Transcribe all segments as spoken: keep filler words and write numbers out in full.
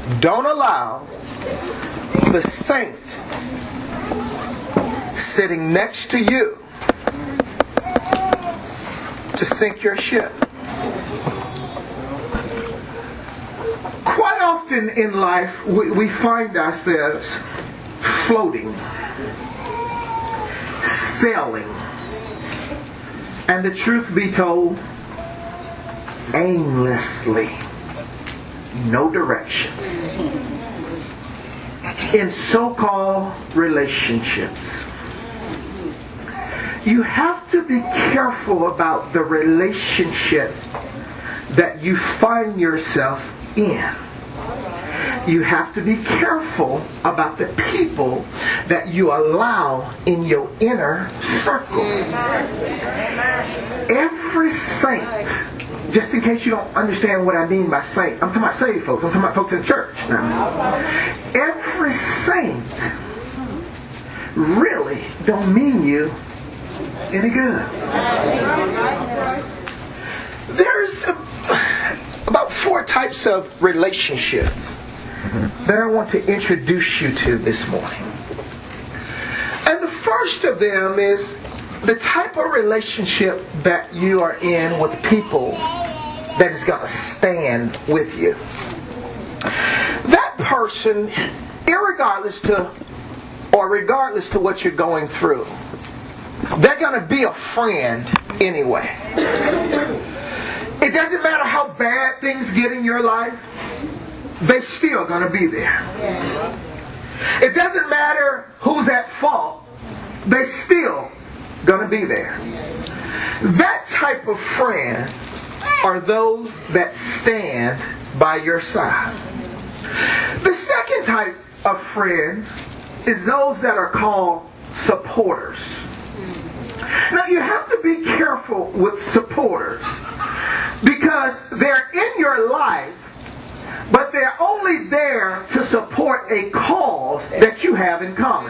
Don't allow the saint sitting next to you to sink your ship. Quite often in life, we, we find ourselves floating, sailing, and the truth be told, aimlessly, no direction, in so-called relationships. You have to be careful about the relationship that you find yourself in. You have to be careful about the people that you allow in your inner circle. Every saint, just in case you don't understand what I mean by saint, I'm talking about saved folks, I'm talking about folks in the church now. Every saint really don't mean you any good. There's a, about four types of relationships that I want to introduce you to this morning. And the first of them is the type of relationship that you are in with people that is going to stand with you. That person, irregardless to or regardless to what you're going through, they're going to be a friend anyway. It doesn't matter how bad things get in your life, they're still going to be there. It doesn't matter who's at fault, they're still going to be there. That type of friend are those that stand by your side. The second type of friend is those that are called supporters. Now you have to be careful with supporters because they're in your life, but they're only there to support a cause that you have in common.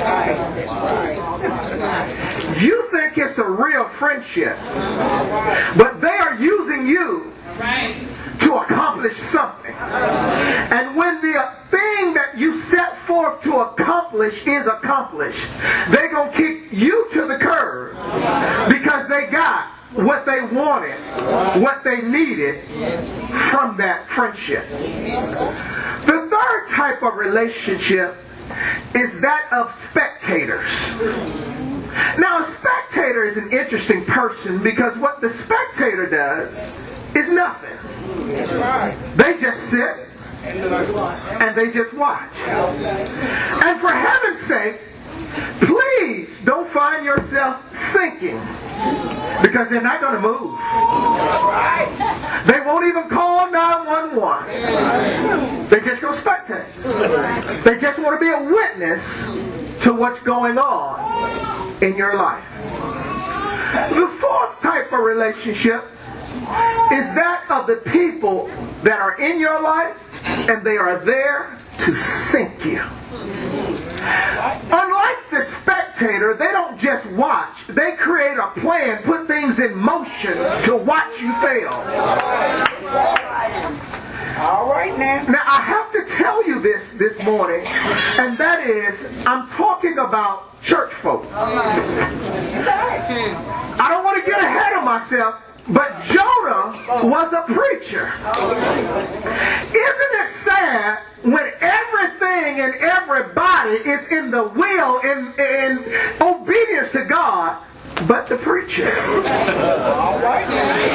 You think it's a real friendship, but they are using you to accomplish something. And when the thing that you set forth to accomplish is accomplished, they're going to kick you to the curb because they got what they wanted, what they needed from that friendship. The third type of relationship is that of spectators. Now, a spectator is an interesting person because what the spectator does is nothing. They just sit and they just watch. And for heaven's sake, please don't find yourself sinking, because they're not going to move. They won't even call nine one one. They just go spectate. They just want to be a witness to what's going on in your life. The fourth type of relationship is that of the people that are in your life and they are there to sink you. Unlike the spectator, they don't just watch. They create a plan, put things in motion to watch you fail. All right now. Now I have to tell you this this morning, and that is, I'm talking about church folk. I don't want to get ahead of myself, but Jonah was a preacher. Isn't it sad when everything and everybody is in the will and in, in obedience to God, but the preacher? All right.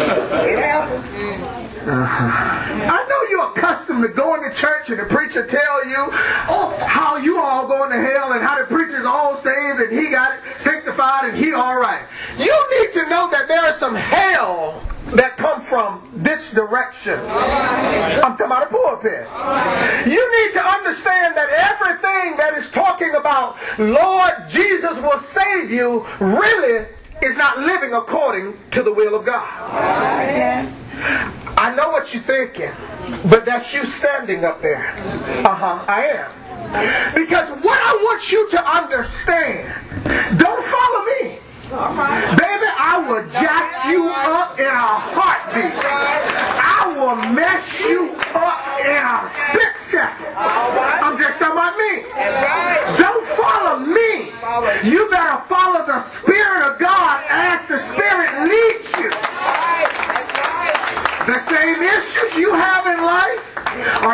Uh-huh. I know you're accustomed to going to church and the preacher tell you how you all going to hell and how the preacher's all saved and he got it sanctified and he all right. You need to know that there is some hell that come from this direction. I'm talking about a pulpit. You need to understand that everything that is talking about Lord Jesus will save you really is not living according to the will of God. I know what you're thinking, but that's you standing up there. Uh-huh, I am. Because what I want you to understand, don't follow me. Baby, I will jack you up in a heartbeat. I will mess you up in a split second.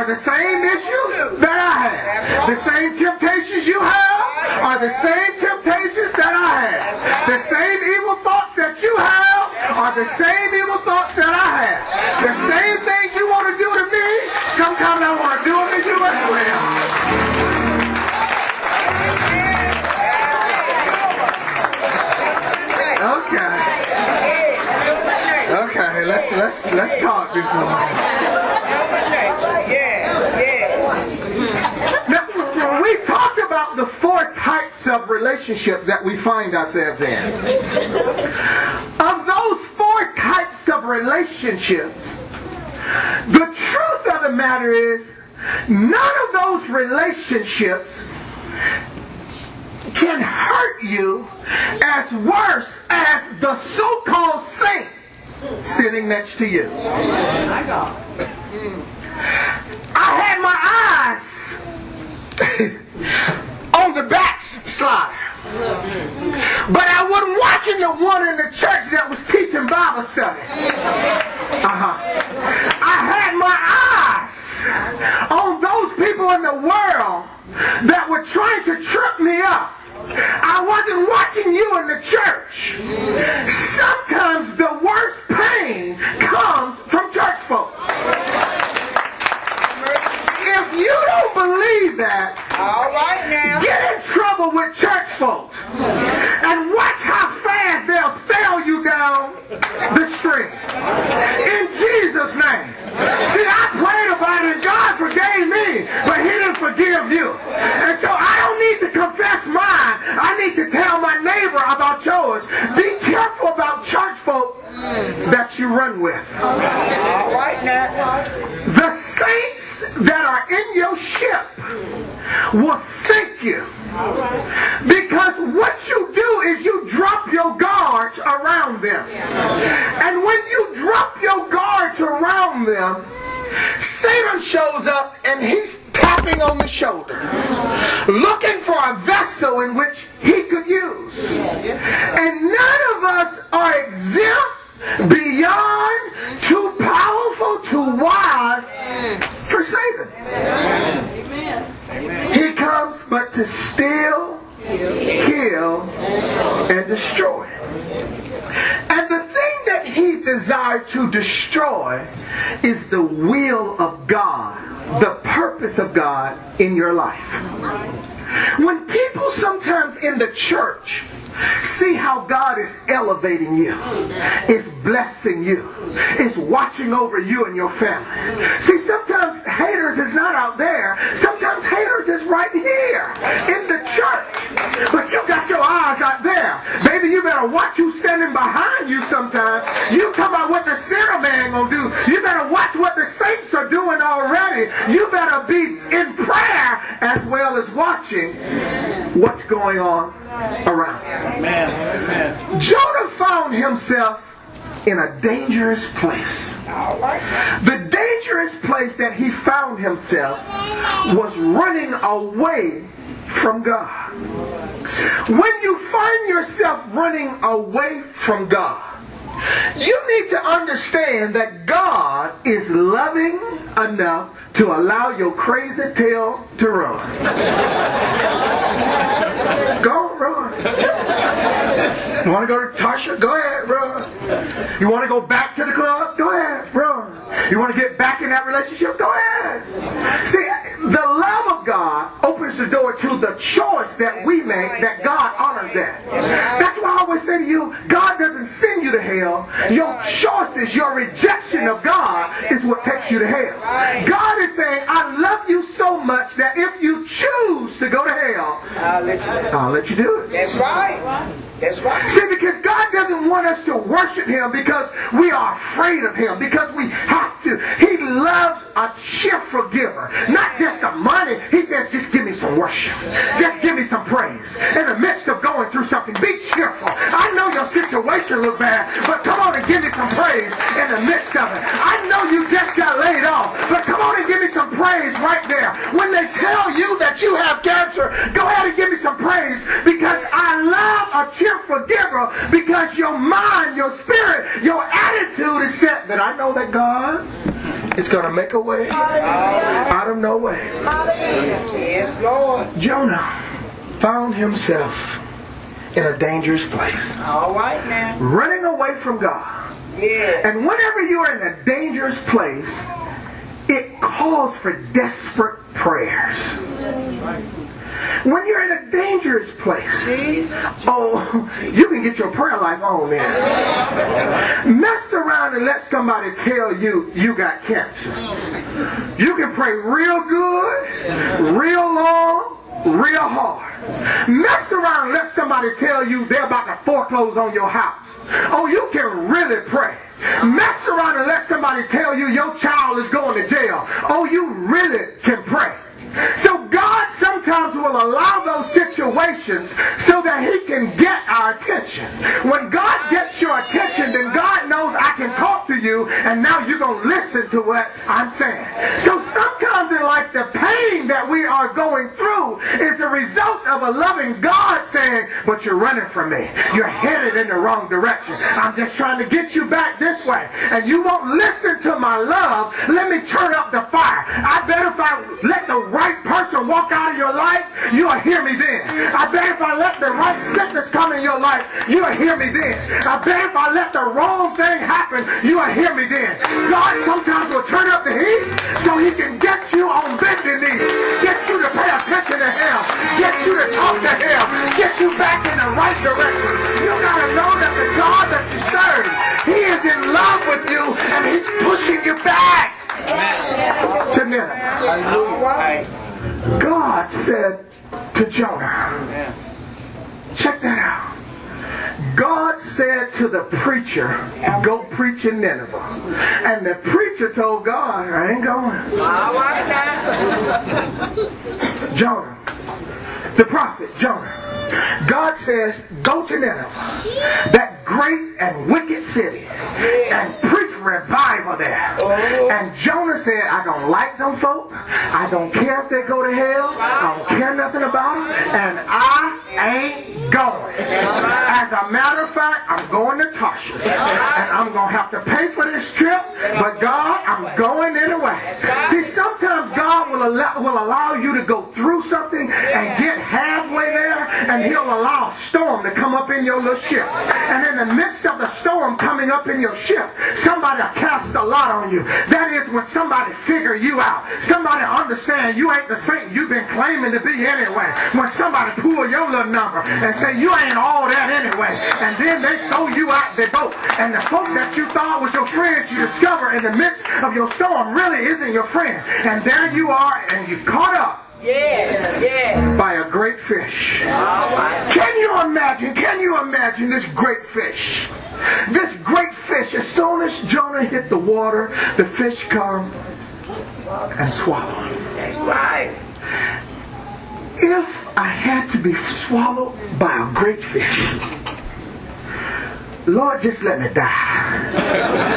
are the same issues that I have. The same temptations you have are the same temptations that I have. The same evil thoughts that you have are the same evil thoughts that I have. The same thing you want to do to me, sometimes I want to do it to you as well. Okay. Okay, let's let's let's talk this morning. Now, we talked about the four types of relationships that we find ourselves in. Of those four types of relationships, the truth of the matter is, none of those relationships can hurt you as worse as the so-called saint sitting next to you. I had my eyes on the backslider, but I wasn't watching the one in the church that was teaching Bible study. Uh-huh. I had my eyes on those people in the world that were trying to trip me up. I wasn't watching you in the church. Sometimes the worst pain comes from church folks. If you don't believe that, all right now, get in trouble with church folks and watch how fast they'll sail you down the street. In Jesus' name. See, I prayed about it and God forgave me, but He didn't forgive you. And so I don't need to confess mine. I need to tell my neighbor about yours. Be careful about church folk that you run with. All right now. The saints that are in your ship will sink you. Because what you do is you drop your guards around them. And when you drop your guards around them, Satan shows up and he's tapping on the shoulder, looking for a vessel in which he could use. And none of us are exempt, beyond, too powerful, too wise for Satan. He comes but to steal, kill, and destroy. And the thing that he desired to destroy is the will of God, the purpose of God in your life. When people sometimes in the church see how God is elevating you, is blessing you, is watching over you and your family. See, sometimes haters is not out there. Sometimes haters is right here in the church. But you got your eyes out there. Baby, you better watch who's standing behind you sometimes. You talk about what the sinner man gonna do. You better watch what the saints are doing already. You better be in prayer as well as watching what's going on around you. Amen. Amen. Jonah found himself in a dangerous place. The dangerous place that he found himself was running away from God. When you find yourself running away from God, you need to understand that God is loving enough to allow your crazy tail to run. Go run. You want to go to Tasha? Go ahead, run. You want to go back to the club? Go ahead, run. You want to get back in that relationship? Go ahead. See, the love of God opens the door to the choice that we make, that God honors that. That's why I always say to you, God doesn't send you to hell. Your choices, your rejection of God is what takes you to hell. God is saying, I love you so much that if you choose to go to hell, I'll let you, I'll let you do it. That's right. That's right. See, because God doesn't want us to worship Him because we are afraid of Him, because we have to. He loves a cheerful giver, not just the money. He says, just give me some worship. Just give me some praise. In the midst of going through something, be cheerful. I know your situation looks bad, but come on and give me some praise in the midst of it. I know you just got laid off, but come on and give me some praise right there. When they tell you that you have cancer, go ahead and give me some praise, because I love a cheerful giver, because your mind, your spirit, your attitude is set that I know that God is going to make a way out of no way. Yes, Lord. Jonah found himself in a dangerous place. All right, now. Running away from God. Yeah. And whenever you are in a dangerous place, it calls for desperate prayers. When you're in a dangerous place, oh, you can get your prayer life on then. Mess around and let somebody tell you you got cancer. You can pray real good, real long, real hard. Mess around and let somebody tell you they're about to foreclose on your house. Oh, you can really pray. Mess around and let somebody tell you your child is going to jail. Oh, you really can pray. So God sometimes will allow those situations so that He can get our attention. When God gets your attention, then God knows I can talk to you, and now you're going to listen to what I'm saying. So sometimes in life, the pain that we are going through is the result of a loving God saying, but you're running from me. You're headed in the wrong direction. I'm just trying to get you back this way. And you won't listen to my love. Let me turn up the fire. I bet if I let the right person walk out of your life, you'll hear me then. I bet if I let the right sickness come in your life, you'll hear me then. I bet if I let the wrong thing happen, you'll hear me then. God sometimes will turn up the heat so He can get you on bending knees, get you to pay attention to Him, get you to talk to Him, get you back in the right direction. You gotta know that the God that you serve, He is in love with you and He's pushing you back to Nineveh. God said to Jonah, check that out. God said to the preacher, go preach in Nineveh. And the preacher told God, I ain't going. Jonah, the prophet Jonah, God says, go to Nineveh, that great and wicked city, and preach revival there. And Jonah said, I don't like them folk. I don't care if they go to hell. I don't care nothing about them. And I ain't going. As a matter of fact, I'm going to Tarshish. And I'm going to have to pay for this trip. But God, I'm going anyway. See, sometimes God will allow, will allow you to go through something and get halfway there, and He'll allow a storm to come up in your little ship. And in the midst of the storm coming up in your ship, somebody cast a lot on you. That is when somebody figure you out. Somebody understand you ain't the saint you've been claiming to be anyway. When somebody pull your little number and say you ain't all that anyway. And then they throw you out the boat. And the folk that you thought was your friends, you discover in the midst of your storm really isn't your friend. And there you are, and you caught up. Yeah, yeah. By a great fish. Can you imagine? Can you imagine this great fish? This great fish, as soon as Jonah hit the water, the fish come and swallow him. That's right. If I had to be swallowed by a great fish, Lord, just let me die.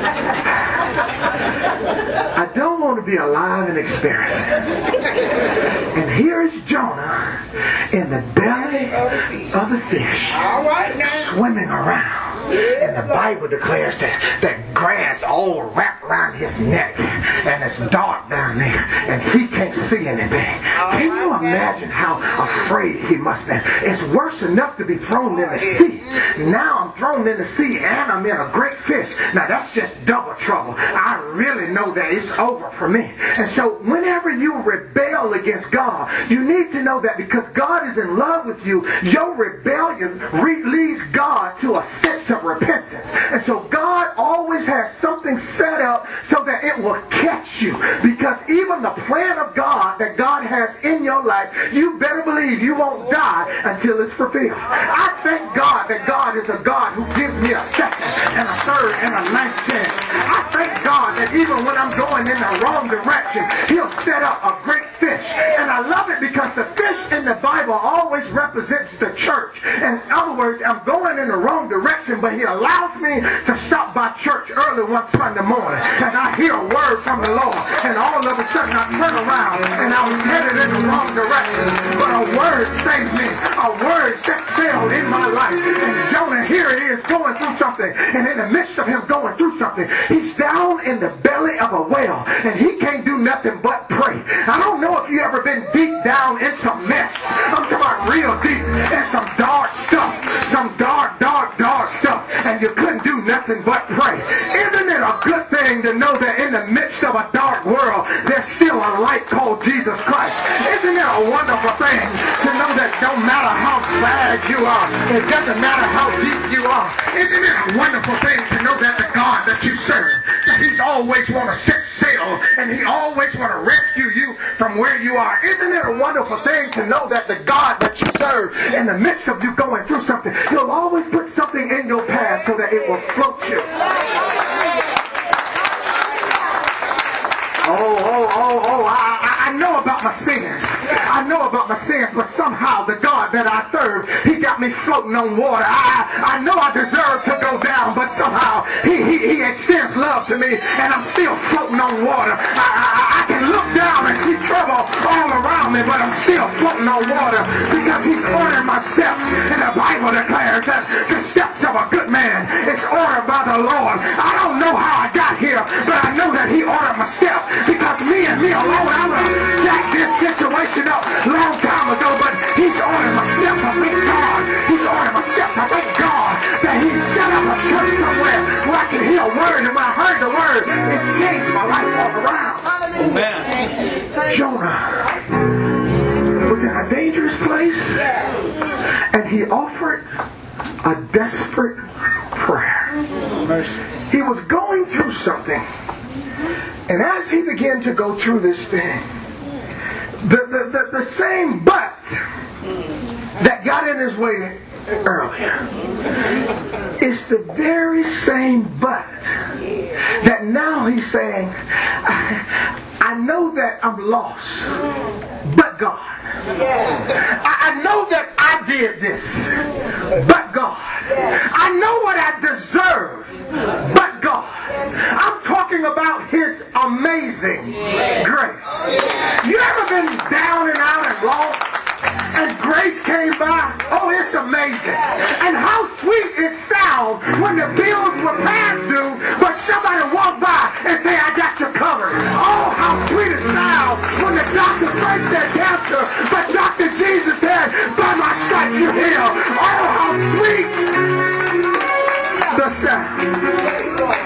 I don't want to be alive and experience it. And here is Jonah in the belly of the fish, swimming around. And the Bible declares that, that grass all wrapped around his neck, and it's dark down there, and he can't see anything. Can you imagine how afraid he must have been? It's worse enough to be thrown in the sea. Now I'm thrown in the sea, and I'm in a great fish. Now that's just double trouble. I really know that it's over for me. And so whenever you rebel against God, you need to know that because God is in love with you, your rebellion re- leads God to a sense of repentance. And so God always has something set up so that it will catch you. Because even the plan of God that God has in your life, you better believe you won't die until it's fulfilled. I thank God that God is a God who gives me a second and a third and a ninth chance. I thank God that even when I'm going in the wrong direction, He'll set up a great fish. And I love it because the fish in the Bible always represents the church. In other words, I'm going in the wrong direction, but He allows me to stop by church early one Sunday morning, and I hear a word from the Lord, and all of a sudden I turn around and I was headed in the wrong direction, but a word saved me. A word set sail in my life. And Jonah, here it is, going through some something. And in the midst of him going through something, he's down in the belly of a whale. And he can't do nothing but pray. I don't know if you ever been deep down in some mess. I'm talking about real deep in some dark stuff. Some dark, dark, dark stuff. And you couldn't do nothing but pray. Isn't it a good thing to know that in the midst of a dark world, there's still a light called Jesus Christ? Isn't it a wonderful thing to know that no matter how bad you are, it doesn't matter how deep you are? Isn't it a wonderful thing to know that the God that you serve, that he's always want to set sail and he always want to rescue you from where you are? Isn't it a wonderful thing to know that the God that you serve, in the midst of you going through something, he'll always put something in your path so that it will float you? Oh, oh, oh, oh, I, I know about my sins. I know about my sins, but somehow the God that I serve, he got me floating on water. I, I know I deserve to go down, but somehow he, he, he extends love to me, and I'm still floating on water. I, I, I can look down and see trouble all around me, but I'm still floating on water because he's ordering my steps. And the Bible declares that the steps of a good man is ordered by the Lord. I don't know how I got here, but I know that he ordered my steps. Because me and me alone, I would have jacked this situation up a long time ago, but he's ordering my steps. I thank God. He's ordering my steps. I thank God that he set up a church somewhere where I can hear a word, and when I heard the word, it changed my life all around. Amen. Jonah was in a dangerous place, and he offered a desperate prayer. He was going through something. And as he began to go through this thing, the, the, the, the same but that got in his way earlier is the very same but that now he's saying, I, I know that I'm lost, but God. I, I know that I did this, but God. I know what I deserve, but God. I'm talking about his amazing grace. You ever been down and out and lost, and grace came by? Oh, it's amazing. And how sweet it sounds when the bills were past due, but somebody walked by and say, I got you covered. Oh, how sweet it sounds when the doctor first said cancer, but Doctor Jesus said, by my stripes you're healed. Oh, how sweet the sound.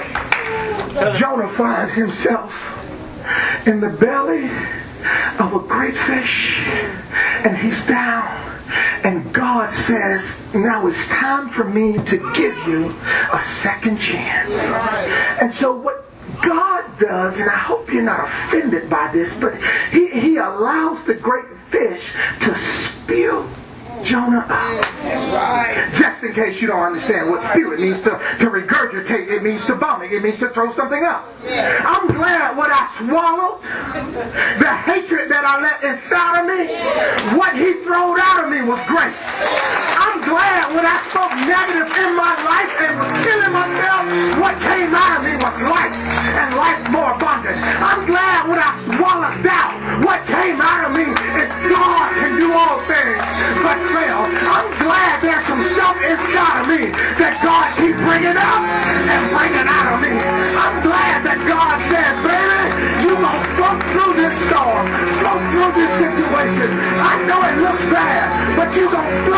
Jonah found himself in the belly of a great fish, and he's down, and God says, now it's time for me to give you a second chance. And so what God does, and I hope you're not offended by this, but he, he allows the great fish to spew Jonah out. Right. Just in case you don't understand what spew it means, to, to regurgitate, it means to vomit, it means to throw something up. Yeah. I'm glad what I swallowed, the hatred that I let inside of me, yeah. What he threw out of me was grace. I'm glad when I spoke negative in my life and was killing myself, what came out of me was life, and life more abundant. I'm glad when I swallowed doubt, what came out of me is God can do all things but fail. I'm glad there's some stuff inside of me that God keeps bringing up and bringing out of me. I'm glad that God says, baby, you're going to float through this storm, float through this situation. I know it looks bad, but you're going to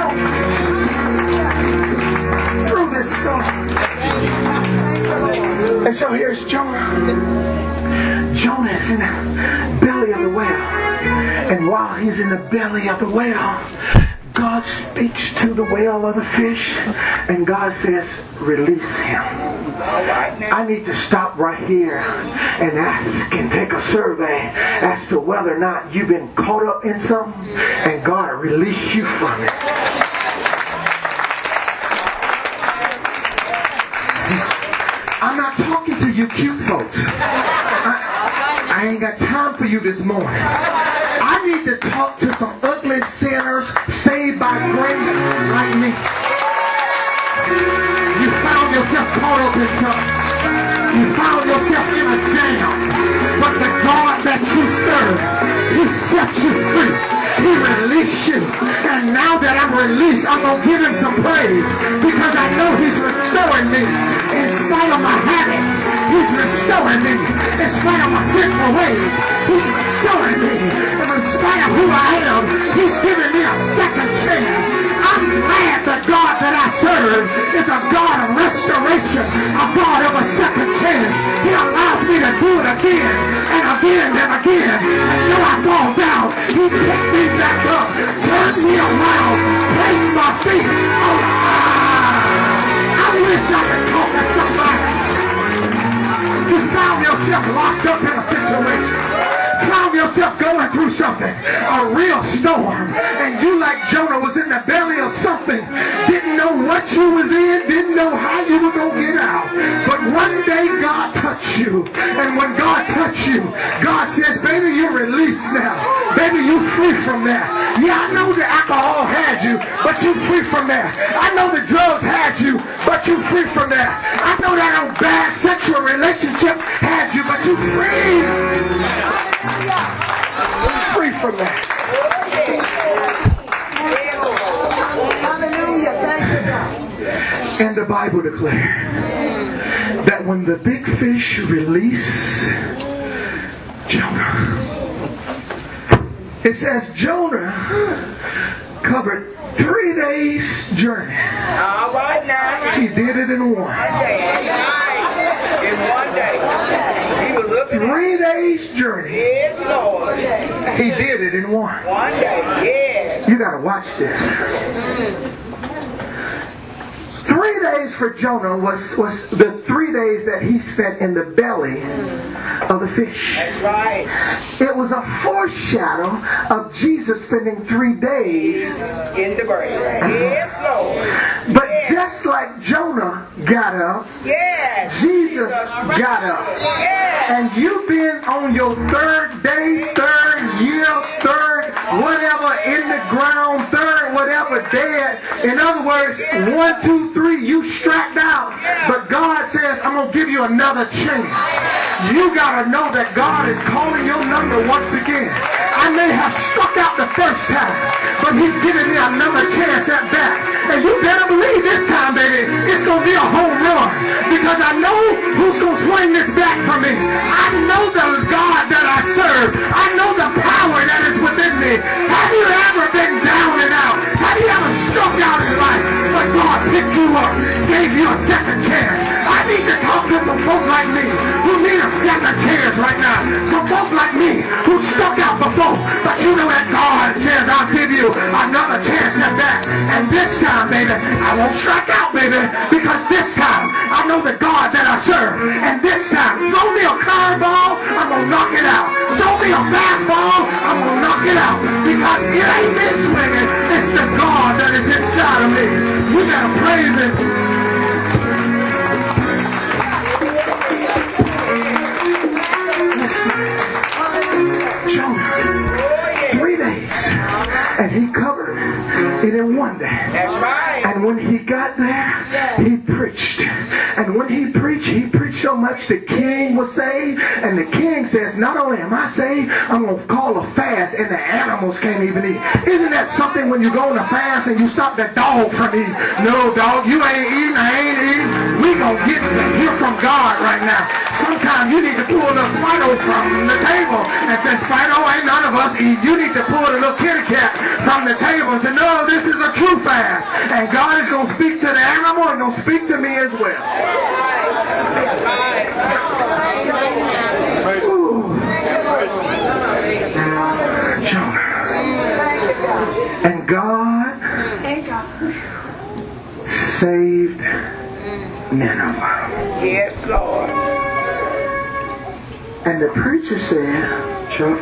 flow through this storm. And so here's Jonah. Jonah's in the belly of the whale. And while he's in the belly of the whale, God speaks to the whale of the fish, and God says, release him. I need to stop right here and ask and take a survey as to whether or not you've been caught up in something, and God will release you from it. I'm not talking to you cute folks. I, I ain't got time for you this morning. I need to talk to some ugly sinners saved by grace like me. You found yourself caught up in something. You found yourself in a jam. But the God that you serve, he sets you free. He released you. And now that I'm released, I'm going to give him some praise because I know he's restoring me in spite of my habits. He's restoring me in spite of my sinful ways. He's restoring me in spite of who I am. He's giving me a second chance. I'm glad the God that I serve is a God of restoration, a God of a second chance. He allows me to do it again and again and again. And though I fall down, he picked me back up, turns me around, placed my feet on the I wish I could talk to somebody. You found yourself locked up in a situation. Found yourself going through something, a real storm, and you like Jonah was in the belly of something, didn't know what you was in, didn't know how you were going to get out. But one day God touched you, and when God touched you, God says, baby, you're released now. Baby, you're free from that. Yeah, I know the alcohol had you, but you're free from that. I know the drugs had you, but you're free from that. I know that old bad sexual relationship had you, but you're free. Free from that. And the Bible declares that when the big fish release Jonah, it says Jonah covered three days journey. All right now. He did it in one. In one day. He was looking Three days journey. Yes, Lord. He did it in one. One day. Yes. You gotta watch this. Three days for Jonah was, was the three days that he spent in the belly of the fish. That's right. It was a foreshadow of Jesus spending three days in the grave. Yes, Lord. But yes. Just like Jonah got up, yes. Jesus got up. Yes. And you've been on your third day, third year, third whatever in the ground, third whatever dead. In other words, one, two, three, you strapped out. But God says, I'm going to give you another chance. You got to know that God is calling your number once again. I may have struck out the first time, but he's giving me another chance at that. And you better believe this time, baby, it's going to be a home run. Because I know who's going to swing this back for me. I know the God that I serve. I know the power that is within me. Have you ever been down and out? Have you ever struck out in life? But God picked you up, gave you a second chance. I need to talk to some folk like me who need a second chance right now. Some folk like me who stuck out before. But you know that God says, I'll give you another chance at that. And this time, baby, I won't strike out, baby, because this time I know the God that I serve. And this time, throw me a curveball, I'm going to knock it out. Throw me a fastball, I'm going to knock it out. Because it ain't me swinging, it's the God that is inside of me. You got to praise him. Jonah, three days, and he covered it in one day. That's right. And when he got there, he preached. And when he preached, he preached so much the king was saved. And the king says, not only am I saved, I'm going to call a fast, and the animals can't even eat. Isn't that something when you go on a fast and you stop the dog from eating? No, dog, you ain't eating, I ain't eating. We going to get to hear from God right now. Sometimes you need to pull the Spino from the table and say, Spino, ain't none of us eat. You need to pull the little kitty cat from the table and say, no, this is a true fast. And God is going to speak to the animal and going to speak to me as well. Ooh. And God saved Nineveh. Yes, Lord. And the preacher said, Chuck,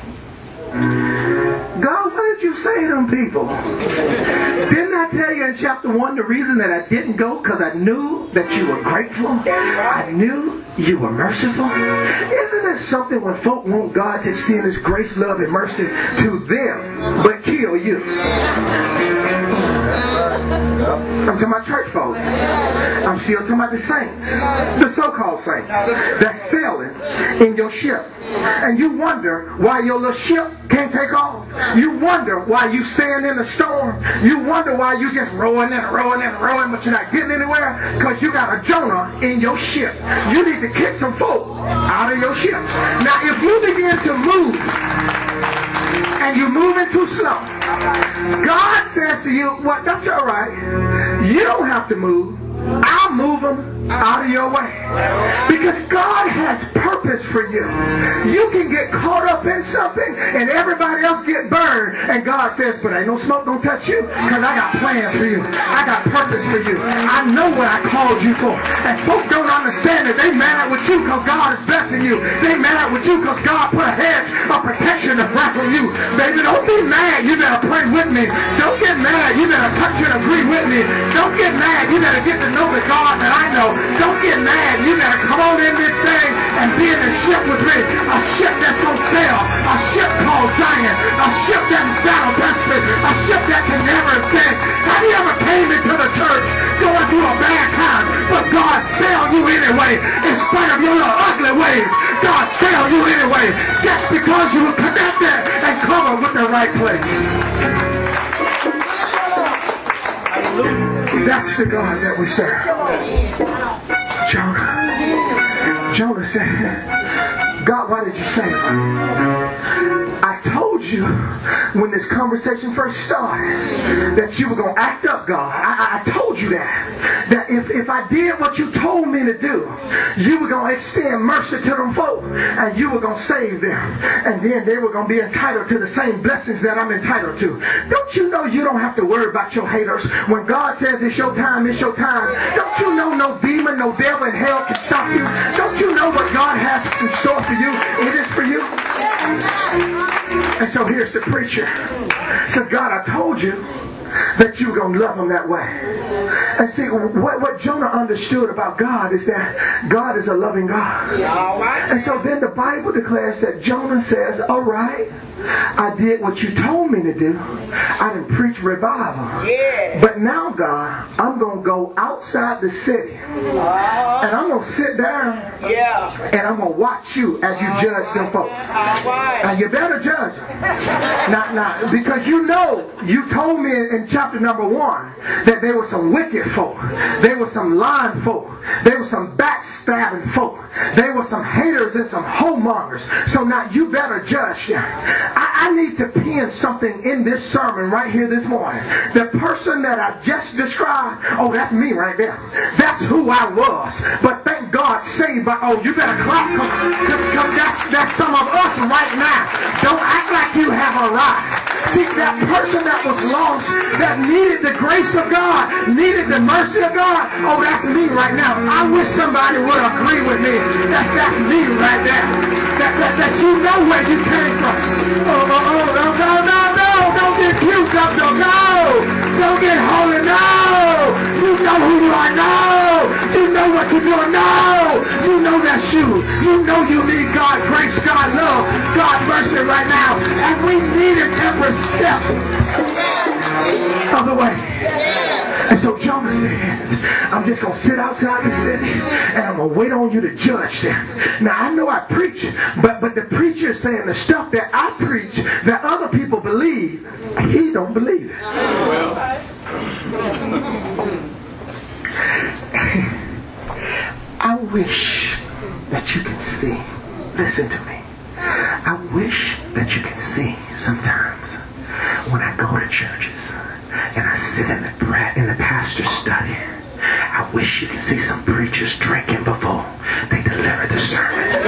God, what did you say to them people? Didn't I tell you in chapter one the reason that I didn't go? Because I knew that you were grateful. I knew you were merciful. Isn't it something when folk want God to extend his grace, love, and mercy to them, but kill you? I'm talking about church folks. I'm still talking about the saints, the so-called saints, that's sailing in your ship. And you wonder why your little ship can't take off. You wonder why you stand in the storm. You wonder why you just rowing and rowing and rowing, but you're not getting anywhere because you got a Jonah in your ship. You need to kick some folk out of your ship. Now, if you begin to move and you're moving too slow, God says to you, well, that's all right. You don't have to move. I'll move them out of your way. Because God has purpose for you. You can get caught up in something and everybody else get burned. And God says, but ain't no smoke gonna touch you because I got plans for you. I got purpose for you. I know what I called you for. And folks don't understand that they mad with you because God is blessing you. They mad with you because God put a hedge of protection around you. Baby, don't be mad. You better pray with me. Don't get mad. You better touch and agree with me. Don't get mad. You better get to know the God that I know. Don't get mad. You better come on in this thing and be in a ship with me. A ship that's going to sail. A ship called Zion. A ship that's battle tested. A ship that can never sink. Have you ever came into the church going through a bad time, but God sailed you anyway in spite of your little ugly ways? God sailed you anyway just because you were connected and covered with the right place. That's the God that we serve. Jonah. Jonah said, God, why did you save me? I told you when this conversation first started that you were going to act up, God. I, I told you that. That if, if I did what you told me to do, you were going to extend mercy to them folk and you were going to save them. And then they were going to be entitled to the same blessings that I'm entitled to. Don't you know you don't have to worry about your haters? When God says it's your time, it's your time. Don't you know no demon, no devil in hell can stop you? Don't you know what God has in store for you? It is for you. And so here's the preacher. Says, God, I told you that you were going to love them that way. And see, what, what Jonah understood about God is that God is a loving God. And so then the Bible declares that Jonah says, all right, I did what you told me to do. I didn't preach revival. Yeah. But now, God, I'm going to go outside the city. Uh, and I'm going to sit down. Yeah. And I'm going to watch you as you judge them folks. Right. And you better judge them. Now, now, because you know, you told me in, in chapter number one that there were some wicked folk. There were some lying folk. There were some backstabbing folk. There were some haters and some homemongers. So now you better judge them. I, I need to pin something in this sermon right here this morning. The person that I just described, oh, that's me right there. That's who I was. But thank God saved by, oh, you better clap because that's, that's some of us right now. Don't act like you have arrived. See, that person that was lost, that needed the grace of God, needed the mercy of God, oh, that's me right now. I wish somebody would agree with me. That, that's me right there. That, that, that you know where you came from. Oh, oh, oh, no, no, no, no. Don't get cute up, no, no. Don't get holy, no. You know who you are, no. You know what you're doing, no. You know that's you. You know you need God grace, God love, God mercy right now. And we need it every step of the way. And so Jonah said, I'm just going to sit outside the city and I'm going to wait on you to judge them. Now, I know I preach, but, but the preacher is saying the stuff that I preach that other people believe, he don't believe it. Well. I wish that you can see. Listen to me. I wish that you can see sometimes when I go to churches and I sit in the, in the pastor's study. I wish you could see some preachers drinking before they deliver the sermon.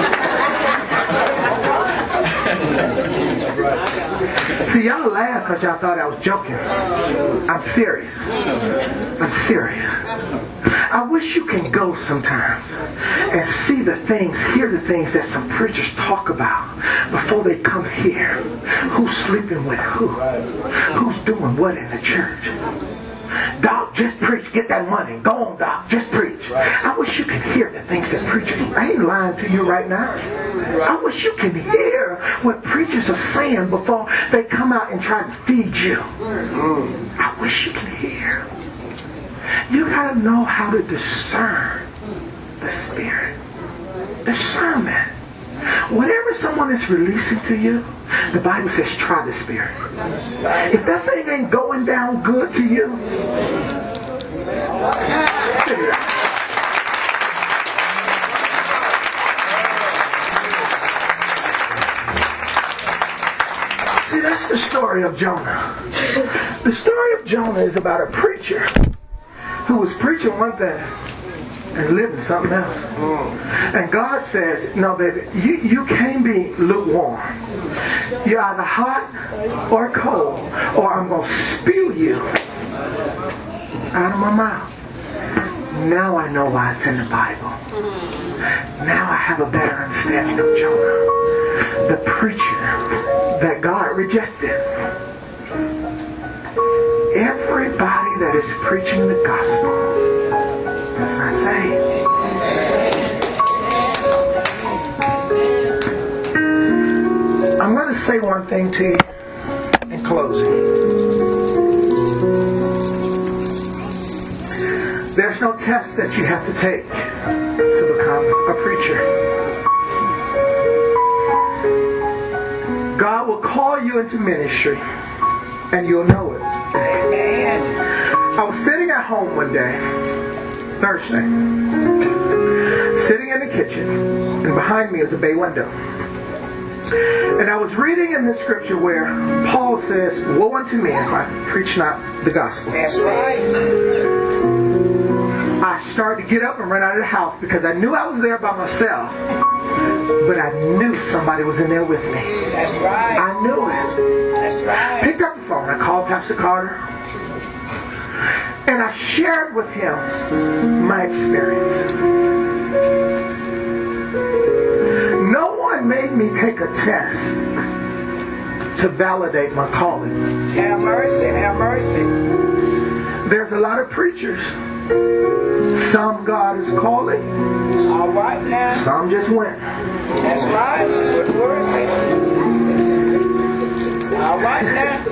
See, y'all laugh because y'all thought I was joking. I'm serious. I'm serious. I wish you can go sometimes and see the things, hear the things that some preachers talk about before they come here. Who's sleeping with who? Who's doing what in the church? Dog, Doc, just preach. Get that money. Go on, Doc. Just preach. Right. I wish you could hear the things that preachers... I ain't lying to you right now. Right. I wish you can hear what preachers are saying before they come out and try to feed you. Mm. I wish you can hear. You got to know how to discern the Spirit. Discernment. Whatever someone is releasing to you, the Bible says try the Spirit. If that thing ain't going down good to you, see, that's the story of Jonah. The story of Jonah is about a preacher who was preaching one thing and living something else. And God says, no, baby, you, you can't be lukewarm. You're either hot or cold, or I'm going to spew you out of my mouth. Now I know why it's in the Bible. Now I have a better understanding of Jonah, the preacher that God rejected. Everybody that is preaching the gospel is not saved. I'm going to say one thing to you in closing. There's no test that you have to take to become a preacher. God will call you into ministry and you'll know it. I was sitting at home one day, Thursday, sitting in the kitchen, and behind me is a bay window. And I was reading in the scripture where Paul says, woe unto me if I preach not the gospel. That's right. I started to get up and run out of the house because I knew I was there by myself, but I knew somebody was in there with me. That's right. I knew it. That's right. Picked up the phone. I called Pastor Carter, and I shared with him my experience. No one made me take a test to validate my calling. Have mercy, have mercy. There's a lot of preachers. Some God is calling. All right now. Some just went. That's right. What the word says. All right now.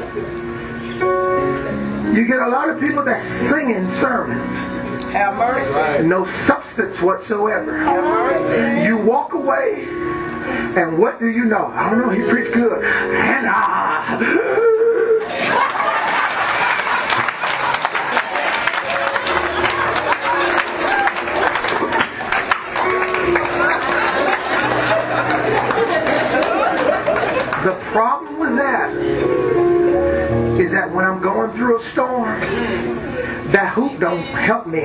You get a lot of people that singing sermons. Have mercy. Right. No substance whatsoever. Have mercy. You walk away, and what do you know? I don't know, he preached good. And ah. The problem with that is that when I'm going through a storm, that hoop don't help me.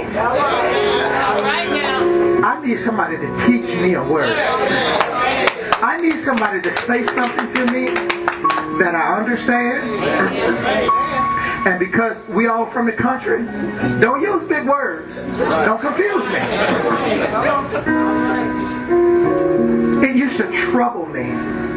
I need somebody to teach me a word. I need somebody to say something to me that I understand. And because we all from the country, don't use big words. Don't confuse me. It used to trouble me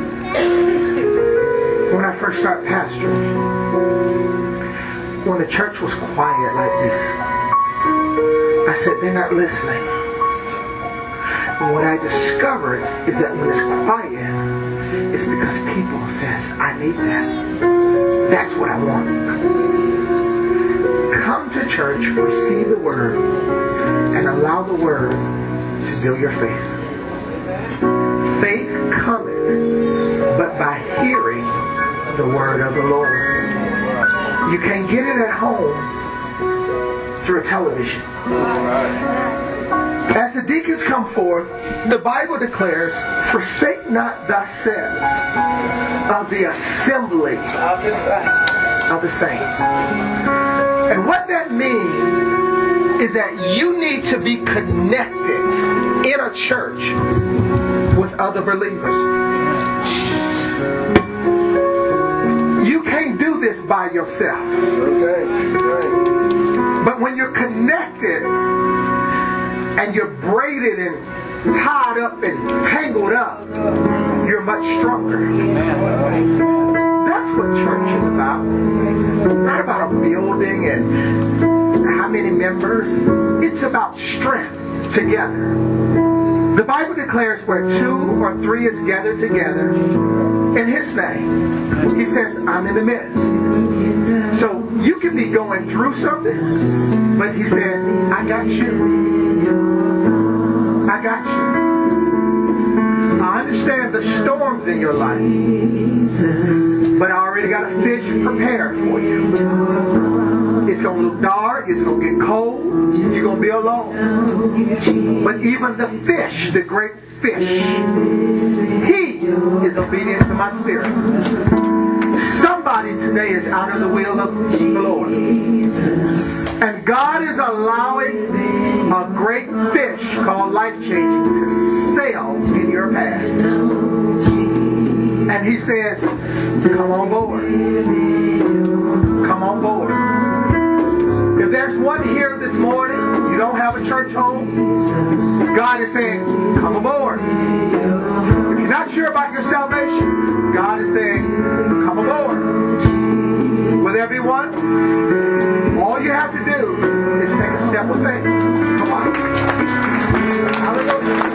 when I first started pastoring, when the church was quiet like this. I said, they're not listening. And what I discovered is that when it's quiet, it's because people says, I need that. That's what I want. Come to church, receive the word, and allow the word to build your faith. Faith cometh, but by hearing the word of the Lord. You can't get it at home through television. As the deacons come forth, the Bible declares, forsake not thyself of the assembly of the saints. And what that means is that you need to be connected in a church with other believers. You can't do this by yourself. But when you're connected and you're braided and tied up and tangled up, you're much stronger. That's what church is about. Not about a building and how how many members. It's about strength together. The Bible declares where two or three is gathered together in His name, He says, I'm in the midst. So you can be going through something, but He says, I got you. I got you. I understand the storms in your life, but I already got a fish prepared for you. It's going to look dark, it's going to get cold, you're going to be alone. But even the fish, the great fish, he is obedient to my spirit. Somebody today is out of the will of the Lord. And God is allowing a great fish called life-changing to sail in your path. And He says, come on board. Come on board. If there's one here this morning, you don't have a church home, God is saying, come aboard. If you're not sure about your salvation, God is saying, come aboard. Will there be one? All you have to do is take a step of faith. Come on. Hallelujah.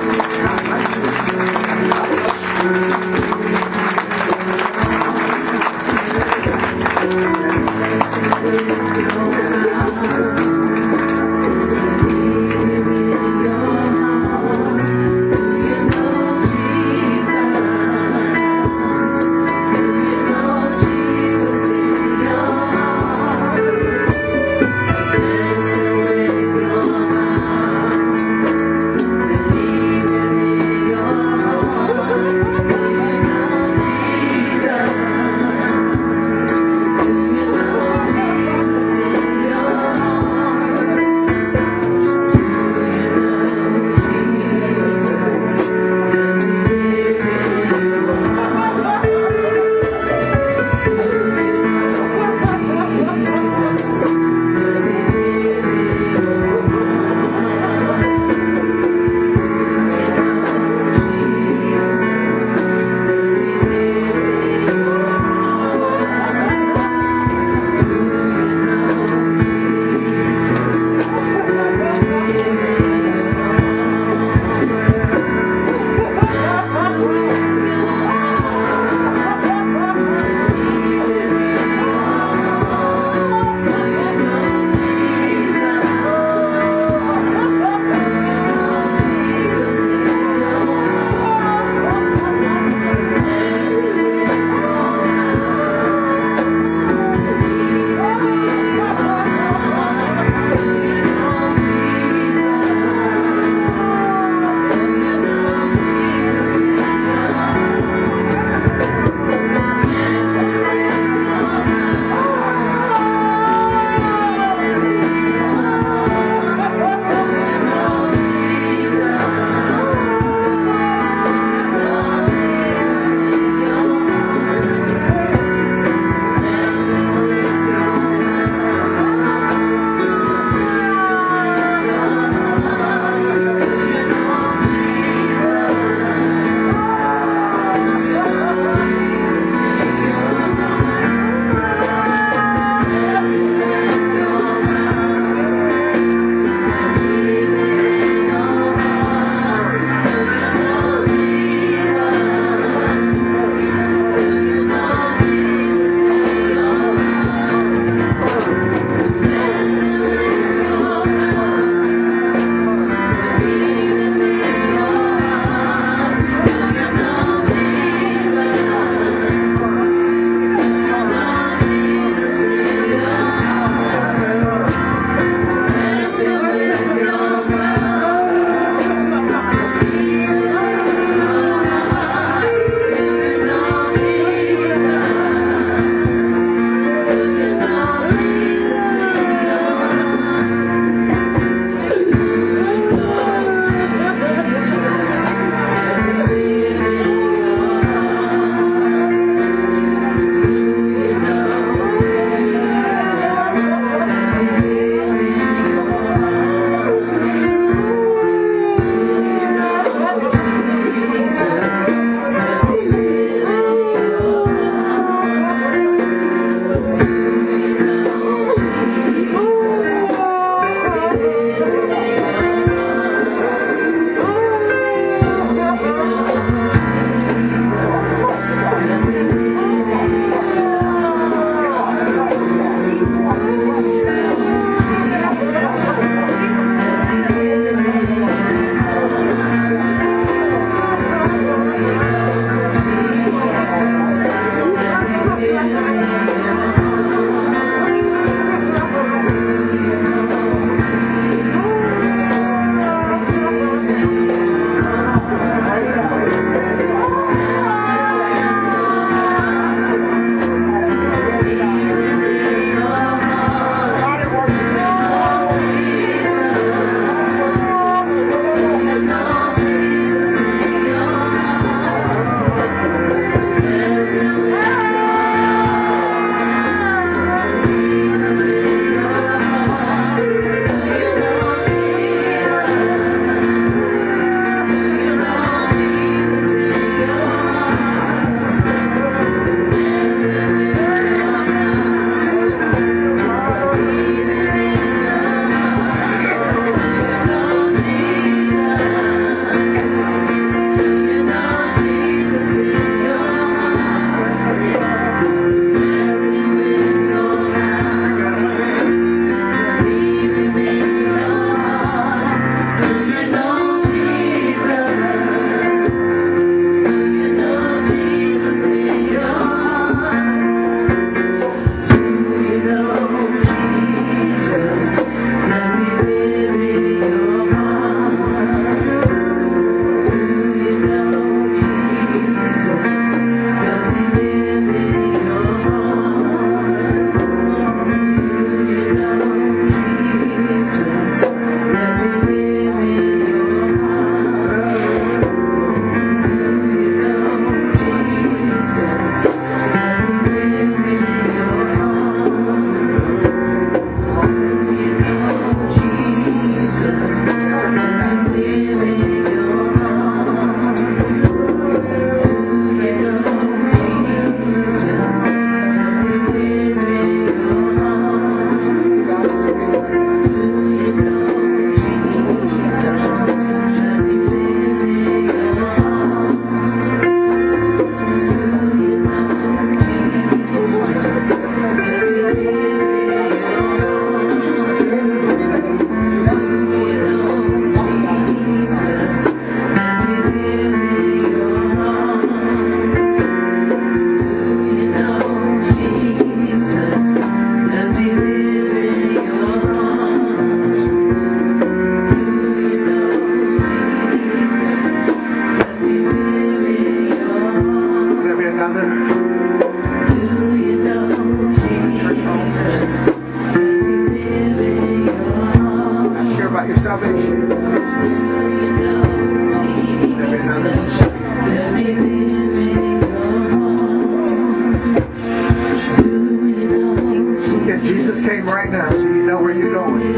came right now, so you know where you're going.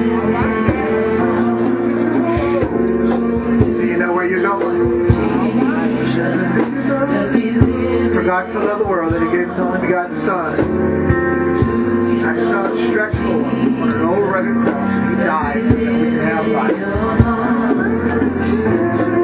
Do you know where you're going? For God so loved the world that He gave His only begotten Son. That Son stretched forth on an old rugged cross, and He died so that we can have life.